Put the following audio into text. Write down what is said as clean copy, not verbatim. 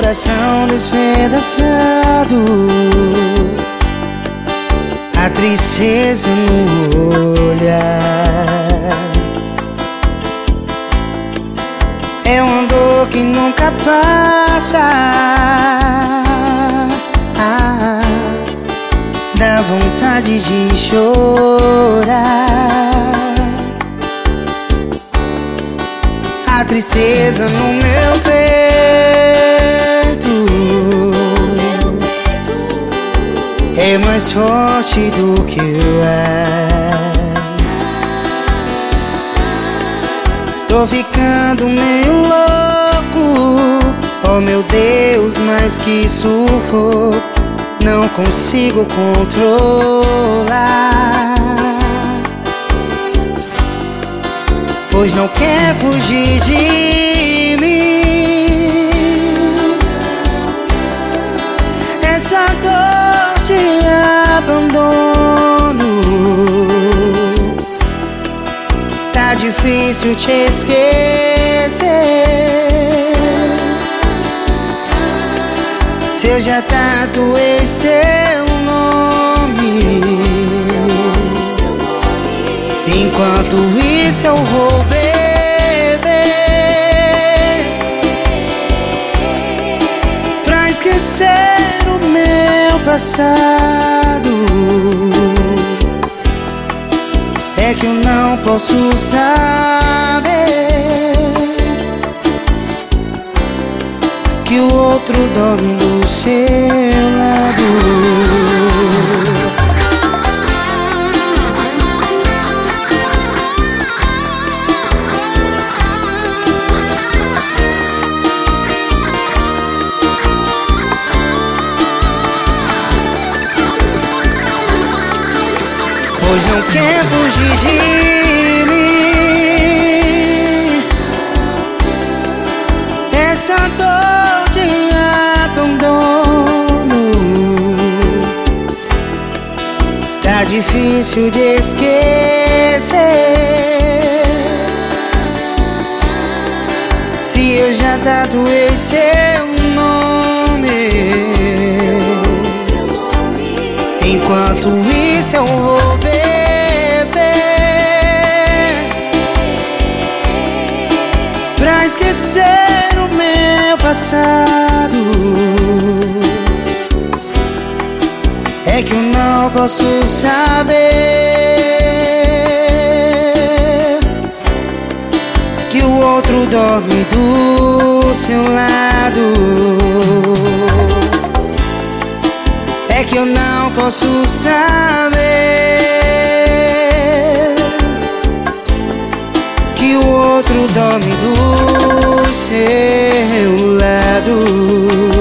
coração despedaçado, a tristeza no olhar. É uma dor que nunca passa, dá vontade de chorar. A tristeza no meu peito é mais forte do que o ar. Tô ficando meio louco, oh meu Deus, mas que sufoco, não consigo controlar. Pois não quer fugir de mim, essa dor de abandono. Tá difícil te esquecer, se eu já tatuei seu nome. Enquanto isso eu vou beber pra esquecer o meu passado. É que eu não posso saber que o outro dorme do seu lado. Pois não quer fugir de mim, essa dor de abandono. Tá difícil de esquecer, se eu já tatuei seu nome. Enquanto isso eu vou beber pra esquecer o meu passado. É que eu não posso saber que o outro dorme do seu lado. É que eu não posso saber que o outro dorme do seu lado.